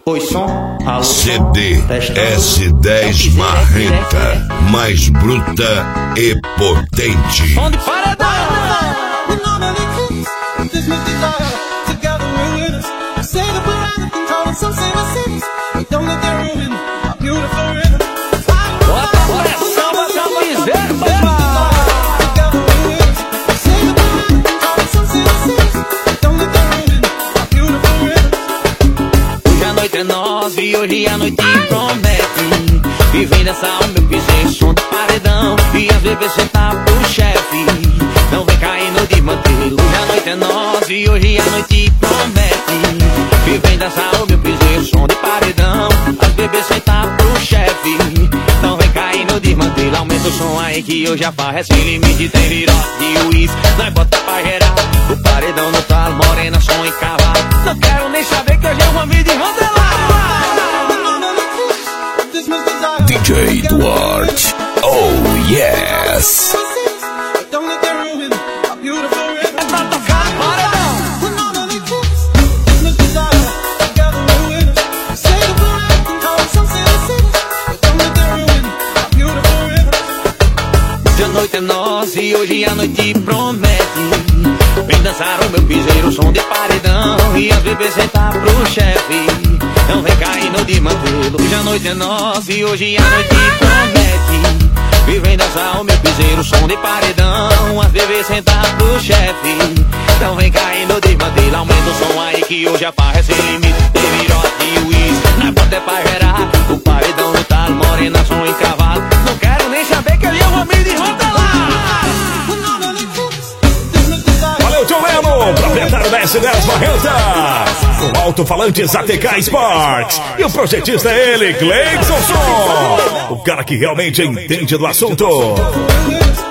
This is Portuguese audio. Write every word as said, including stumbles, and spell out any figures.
Oi, som, alô, C D S dez Marreta, mais bruta e potente. som de paredão. Bota pressão, bota o piseiro, papai. Hoje a noite é nossa e hoje a noite promete. Vivendo essa alma, eu pisei som de paredão. E às vezes você tá pro chefe, não vem caindo de mantelo. Hoje a noite é nossa e hoje a noite promete. Vivendo essa alma, eu pisei som de paredão. Às vezes você tá pro chefe, não vem caindo de mantelo. Aumenta o som aí que eu já farro sem limite. Tem virote e uísque, nós bota pra gerar. O paredão no talo, morena, som e cavalo. Não quero nem saber que hoje eu vou me desmantelar. D J Duarte, oh yes. É pra tocar paredão. Hoje a noite é nossa e hoje a noite promete. Vem dançar o meu piseiro, som de paredão. E às vezes você tá pro chefe, não vem caindo de mantelo. Hoje a noite é nossa e hoje a noite promete. E vem dançar o meu piseiro, som de paredão. Às vezes você tá pro chefe, não vem caindo de mantelo. Aumenta o som aí que hoje a farra é sem limite. Tem virote e uísque, na bota é pra gerar. O paredão no talo, morena, som e cavalo. Não quero nem saber que ali eu vou me desmantelar. Valeu, John Leno, proprietário da S dez Marreta, o alto-falantes A T K Sports. E o projetista é ele, Cleison Som, o cara que realmente entende do assunto.